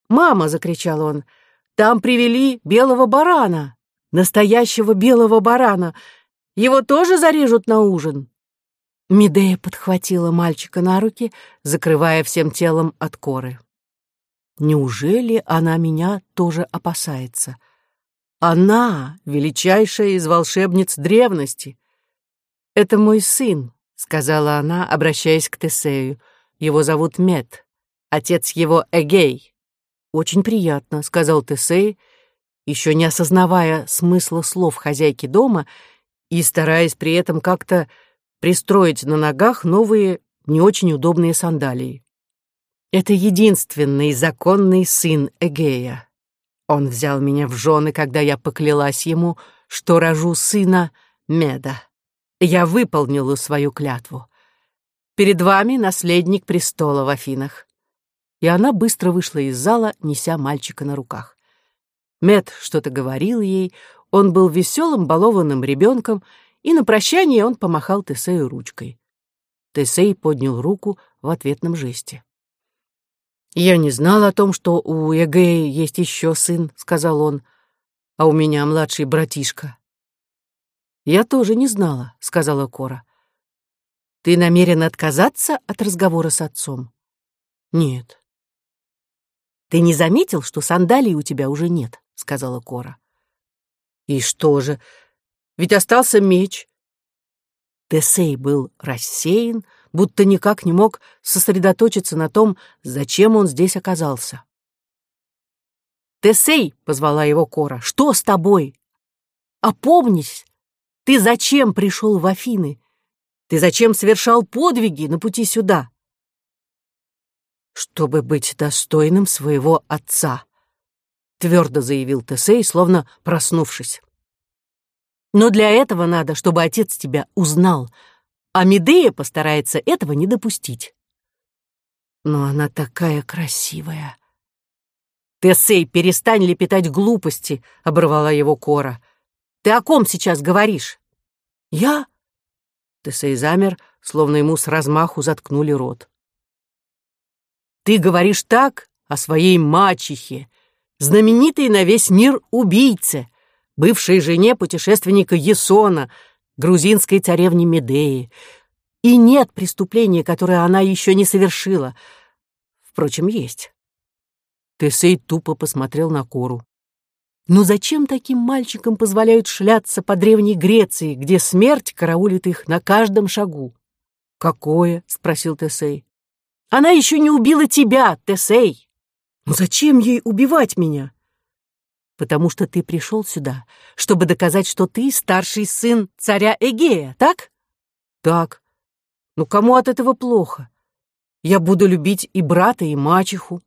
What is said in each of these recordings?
«Мама!» — закричал он. «Там привели белого барана! Настоящего белого барана! Его тоже зарежут на ужин!» Медея подхватила мальчика на руки, закрывая всем телом от коры. Неужели она меня тоже опасается? Она — величайшая из волшебниц древности. «Это мой сын», — сказала она, обращаясь к Тесею. «Его зовут Мед, отец его Эгей». «Очень приятно», — сказал Тесей, еще не осознавая смысла слов хозяйки дома и стараясь при этом как-то пристроить на ногах новые, не очень удобные сандалии. «Это единственный законный сын Эгея. Он взял меня в жены, когда я поклялась ему, что рожу сына Меда. Я выполнила свою клятву. Перед вами наследник престола в Афинах». И она быстро вышла из зала, неся мальчика на руках. Мед что-то говорил ей, он был веселым, балованным ребенком, и на прощание он помахал Тесею ручкой. Тесей поднял руку в ответном жесте. «Я не знал о том, что у Эгея есть еще сын», — сказал он, — «а у меня младший братишка». «Я тоже не знала», — сказала Кора. «Ты намерен отказаться от разговора с отцом?» «Нет». «Ты не заметил, что сандалий у тебя уже нет?» — сказала Кора. «И что же? Ведь остался меч». Тесей был рассеян, будто никак не мог сосредоточиться на том, зачем он здесь оказался. «Тесей!» — позвала его Кора. «Что с тобой? Опомнись! Ты зачем пришел в Афины? Ты зачем совершал подвиги на пути сюда?» «Чтобы быть достойным своего отца», — твердо заявил Тесей, словно проснувшись. «Но для этого надо, чтобы отец тебя узнал, а Медея постарается этого не допустить». «Но она такая красивая». «Тесей, перестань лепетать глупости», — оборвала его Кора. «Ты о ком сейчас говоришь?» «Я?» Тесей замер, словно ему с размаху заткнули рот. «Ты говоришь так о своей мачехе, знаменитой на весь мир убийце, бывшей жене путешественника Ясона, грузинской царевне Медеи. И нет преступления, которое она еще не совершила. Впрочем, есть». Тесей тупо посмотрел на Кору. «Ну зачем таким мальчикам позволяют шляться по Древней Греции, где смерть караулит их на каждом шагу?» «Какое?» — спросил Тесей. «Она еще не убила тебя, Тесей!» «Ну зачем ей убивать меня?» «Потому что ты пришел сюда, чтобы доказать, что ты старший сын царя Эгея, так?» «Так. Ну кому от этого плохо? Я буду любить и брата, и мачеху».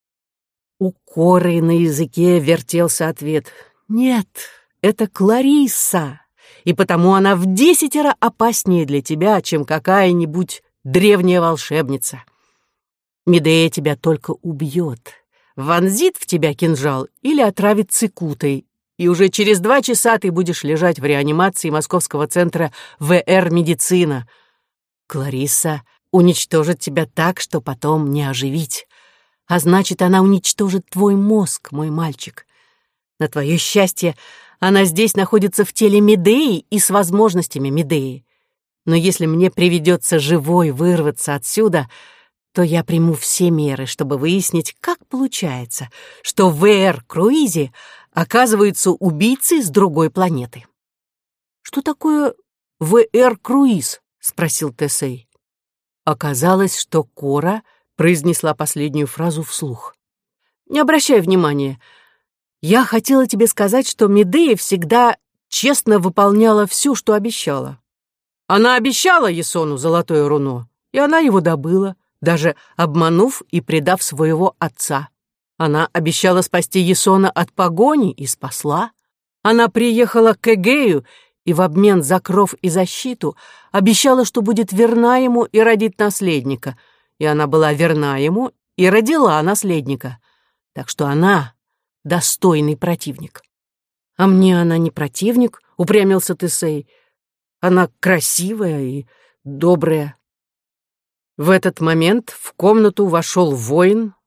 У Коры на языке вертелся ответ. «Нет, это Кларисса, и потому она в 10 опаснее для тебя, чем какая-нибудь древняя волшебница. Медея тебя только убьет, вонзит в тебя кинжал или отравит цикутой, и уже через 2 часа ты будешь лежать в реанимации Московского центра ВР «Медицина». Кларисса уничтожит тебя так, что потом не оживить. А значит, она уничтожит твой мозг, мой мальчик. На твое счастье, она здесь находится в теле Медеи и с возможностями Медеи. Но если мне приведется живой вырваться отсюда, то я приму все меры, чтобы выяснить, как получается, что в VR-круизе оказываются убийцы с другой планеты. «Что такое VR-круиз?» — спросил Тесей. Оказалось, что Кора произнесла последнюю фразу вслух. «Не обращай внимания. Я хотела тебе сказать, что Медея всегда честно выполняла все, что обещала. Она обещала Ясону золотое руно, и она его добыла, даже обманув и предав своего отца. Она обещала спасти Ясона от погони и спасла. Она приехала к Эгею и в обмен за кров и защиту обещала, что будет верна ему и родит наследника. И она была верна ему и родила наследника. Так что она достойный противник». «А мне она не противник», — упрямился Тесей. «Она красивая и добрая». В этот момент в комнату вошел воин,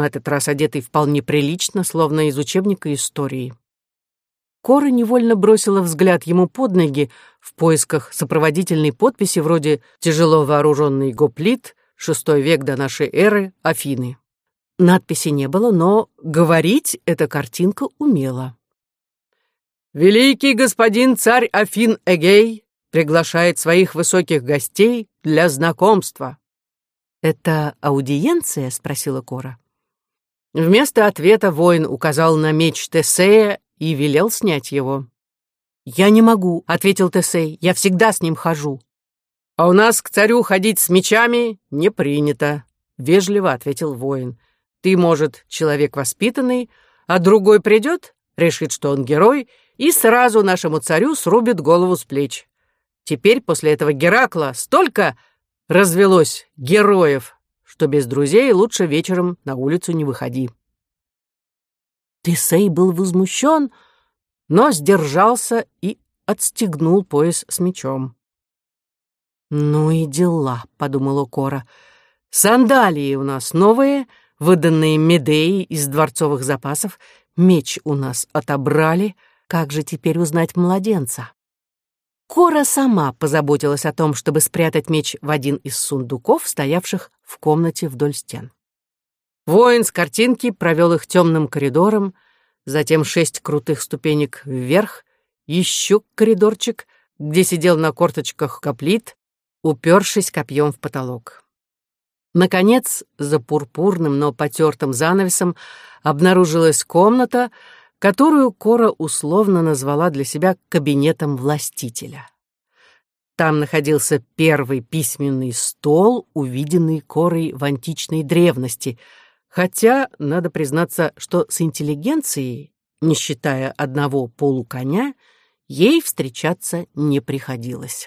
на этот раз одетый вполне прилично, словно из учебника истории. Кора невольно бросила взгляд ему под ноги в поисках сопроводительной подписи вроде «Тяжело вооруженный гоплит, VI век до нашей эры, Афины». Надписи не было, но говорить эта картинка умела. «Великий господин царь Афин Эгей приглашает своих высоких гостей для знакомства». «Это аудиенция?» — спросила Кора. Вместо ответа воин указал на меч Тесея и велел снять его. «Я не могу», — ответил Тесей, — «я всегда с ним хожу». «А у нас к царю ходить с мечами не принято», — вежливо ответил воин. «Ты, может, человек воспитанный, а другой придет, решит, что он герой, и сразу нашему царю срубит голову с плеч. Теперь после этого Геракла столько развелось героев, что без друзей лучше вечером на улицу не выходи». Тесей был возмущен, но сдержался и отстегнул пояс с мечом. «Ну и дела», — подумала Кора. «Сандалии у нас новые, выданные Медеей из дворцовых запасов, меч у нас отобрали, как же теперь узнать младенца?» Кора сама позаботилась о том, чтобы спрятать меч в один из сундуков, стоявших в комнате вдоль стен. Воин с картинки провел их темным коридором, затем 6 крутых ступенек вверх, еще коридорчик, где сидел на корточках гоплит, упершись копьем в потолок. Наконец, за пурпурным, но потертым занавесом обнаружилась комната, которую Кора условно назвала для себя кабинетом властителя. Там находился первый письменный стол, увиденный Корой в античной древности, хотя, надо признаться, что с интеллигенцией, не считая одного полуконя, ей встречаться не приходилось.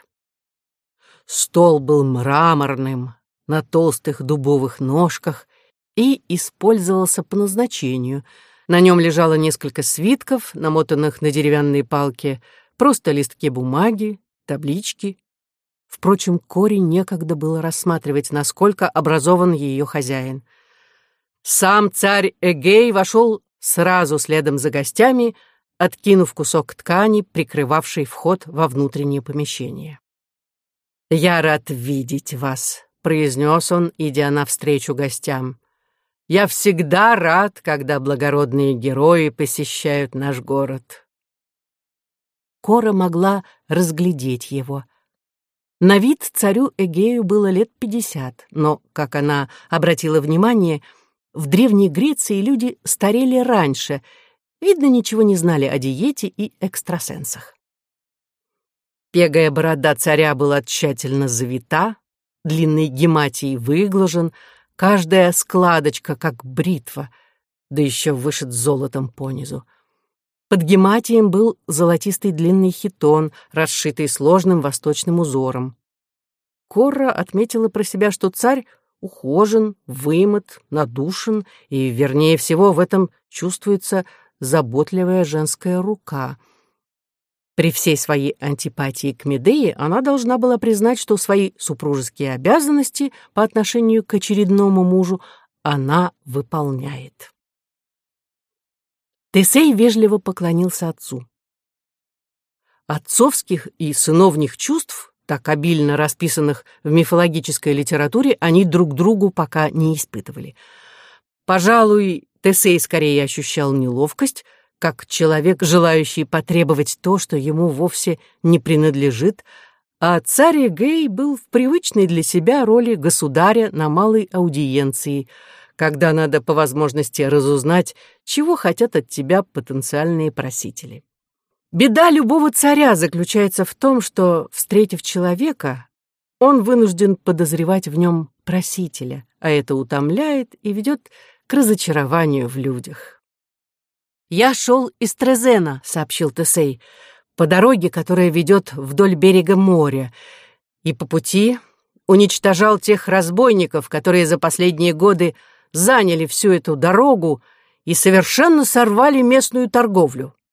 Стол был мраморным, на толстых дубовых ножках и использовался по назначению. На нем лежало несколько свитков, намотанных на деревянные палки, просто листки бумаги, таблички. Впрочем, Коре некогда было рассматривать, насколько образован ее хозяин. Сам царь Эгей вошел сразу следом за гостями, откинув кусок ткани, прикрывавший вход во внутреннее помещение. «Я рад видеть вас», — произнес он, идя навстречу гостям. «Я всегда рад, когда благородные герои посещают наш город». Кора могла разглядеть его. На вид царю Эгею было лет 50, но, как она обратила внимание, в Древней Греции люди старели раньше, видно, ничего не знали о диете и экстрасенсах. Пегая борода царя была тщательно завита, длинный гематий выглажен, каждая складочка как бритва, да еще вышит золотом понизу. Под гематием был золотистый длинный хитон, расшитый сложным восточным узором. Кора отметила про себя, что царь ухожен, вымыт, надушен, и, вернее всего, в этом чувствуется заботливая женская рука. При всей своей антипатии к Медее она должна была признать, что свои супружеские обязанности по отношению к очередному мужу она выполняет. Тесей вежливо поклонился отцу. Отцовских и сыновних чувств, так обильно расписанных в мифологической литературе, они друг другу пока не испытывали. Пожалуй, Тесей скорее ощущал неловкость, как человек, желающий потребовать то, что ему вовсе не принадлежит, а царь Эгей был в привычной для себя роли государя на малой аудиенции, когда надо по возможности разузнать, чего хотят от тебя потенциальные просители. Беда любого царя заключается в том, что, встретив человека, он вынужден подозревать в нем просителя, а это утомляет и ведет к разочарованию в людях. «Я шел из Трезена», — сообщил Тесей, «по дороге, которая ведет вдоль берега моря, и по пути уничтожал тех разбойников, которые за последние годы заняли всю эту дорогу и совершенно сорвали местную торговлю.